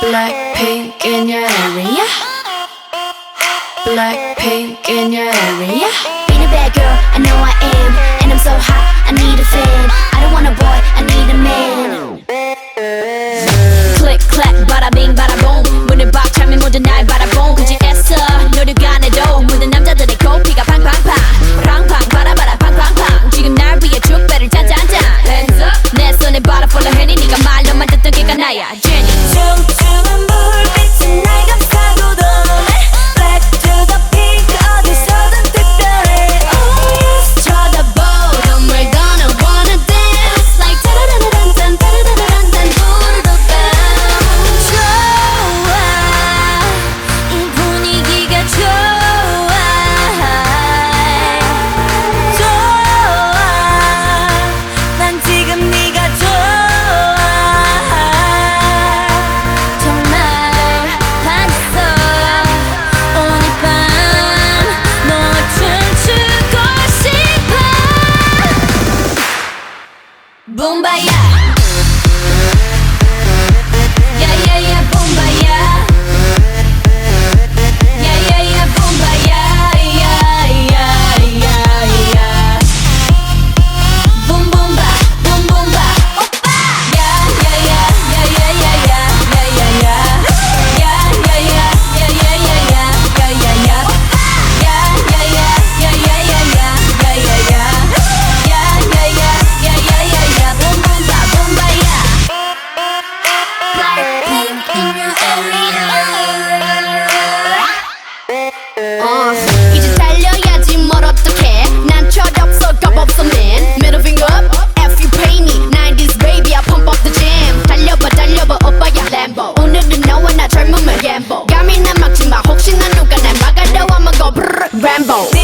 Blackpink in your area. Blackpink in your area. Being a bad girl, I know I am. And I'm so hot, I need a fan. I don't want a boy, I need a man. Click, clack, bada bing, bada boom. 문을 박 차면 모두 날 바라본 굳이 애써 노력 안 해도 모든 남자들의 코피가 팡팡팡 팡팡 바라바라 팡팡팡 지금 날 위해 축배를 짠짠짠 Hands up 내 손에 바라 follow 해니 네가 말로만 듣던 걔가 나야 Jenny 춤추는 불빛은 날 감싸고 도네 Black to the pink 어디서든 특별해 Oh yes 쳐다보 We're gonna wanna dance Like 따라라란딴 따라라란딴 부르도 bounce 좋아 이 분위기가 좋아 좋아 난 지금 네가 좋아 정말 반했어 오늘 밤 너와 춤추고 싶어 붐바야 야야야 붐바야 야야야 붐바야 야야야야 붐붐바 붐붐바 오빠 야야야 야야야야 야야야 야야야 야야야야 야야야 야야야 야야야야 야야야 야야야 야야야야 붐붐바 붐바야 Blackpink in your area. 이제 달려야지 뭘 어떡해 난 철없어 겁없어 man Middle finger up F you pay me 90s baby I pump up the jam 달려봐 달려봐 오빠야 Lambo 오늘은 너와 나 젊음을 gamble 감히 난 막지마 혹시나 누가 날 막아도 I'ma go brrr Rambo